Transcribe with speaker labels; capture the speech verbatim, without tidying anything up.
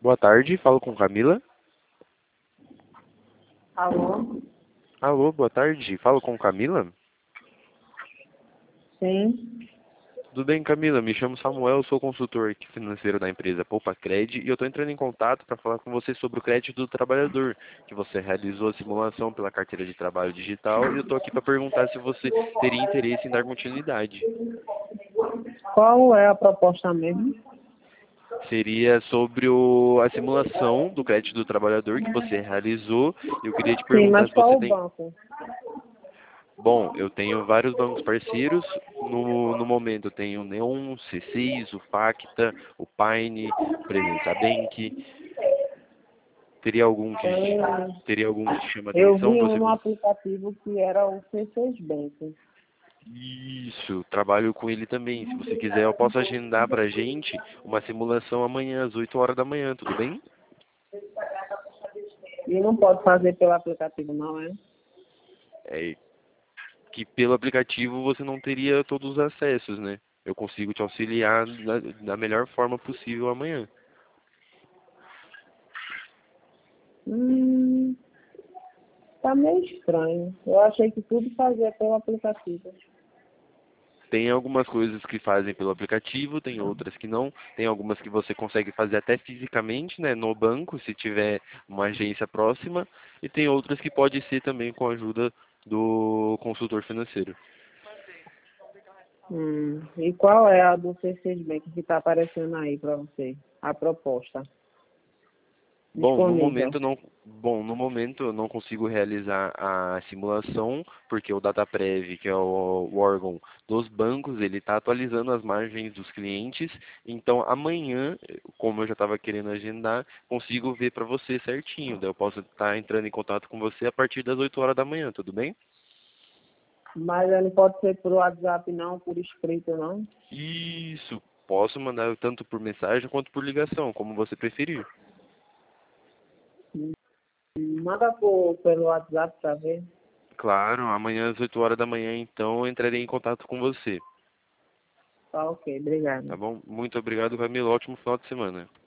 Speaker 1: Boa tarde, falo com Camila.
Speaker 2: Alô?
Speaker 1: Alô, boa tarde, falo com Camila.
Speaker 2: Sim.
Speaker 1: Tudo bem, Camila? Me chamo Samuel, sou consultor aqui financeiro da empresa Poupa Cred e eu estou entrando em contato para falar com você sobre o crédito do trabalhador, que você realizou a simulação pela carteira de trabalho digital e eu estou aqui para perguntar se você teria interesse em dar continuidade.
Speaker 2: Qual é a proposta mesmo?
Speaker 1: Seria sobre o, a simulação do crédito do trabalhador que você realizou e eu queria te
Speaker 2: Sim,
Speaker 1: perguntar
Speaker 2: mas
Speaker 1: se você
Speaker 2: qual o
Speaker 1: tem.
Speaker 2: banco?
Speaker 1: Bom, eu tenho vários bancos parceiros. No, no momento eu tenho o Neon, C seis, o Facta, o Pine, o Presença Bank. Teria algum que
Speaker 2: Tem-
Speaker 1: teria algum que te chama
Speaker 2: Eu
Speaker 1: atenção?
Speaker 2: vi um
Speaker 1: Você
Speaker 2: no aplicativo que era o C seis Bank.
Speaker 1: Isso, trabalho com ele também. Se você quiser, eu posso agendar pra gente uma simulação amanhã às oito horas da manhã, tudo bem?
Speaker 2: E não pode fazer pelo aplicativo, não, é?
Speaker 1: É que pelo aplicativo você não teria todos os acessos, né? Eu consigo te auxiliar da, da melhor forma possível amanhã.
Speaker 2: Hum, tá meio estranho. Eu achei que tudo fazia pelo aplicativo.
Speaker 1: Tem algumas coisas que fazem pelo aplicativo, tem outras que não. Tem algumas que você consegue fazer até fisicamente, né, no banco, se tiver uma agência próxima. E tem outras que pode ser também com a ajuda do consultor financeiro.
Speaker 2: Hum, e qual é a do C seis Bank que está aparecendo aí para você? A proposta
Speaker 1: Bom, no
Speaker 2: disponível.
Speaker 1: momento não, bom, no momento eu não consigo realizar a simulação, porque o DataPrev, que é o, o órgão dos bancos, ele está atualizando as margens dos clientes. Então amanhã, como eu já estava querendo agendar, consigo ver para você certinho. Daí eu posso estar entrando em contato com você a partir das oito horas da manhã, tudo bem?
Speaker 2: Mas ele pode ser por WhatsApp, não, por escrito, não?
Speaker 1: Isso, posso mandar tanto por mensagem quanto por ligação, como você preferir.
Speaker 2: Manda por, pelo WhatsApp para ver.
Speaker 1: Claro, amanhã às oito horas da manhã, então, eu entrarei em contato com você.
Speaker 2: Tá ok, obrigada.
Speaker 1: Tá bom? Muito obrigado, Camilo. Ótimo final de semana.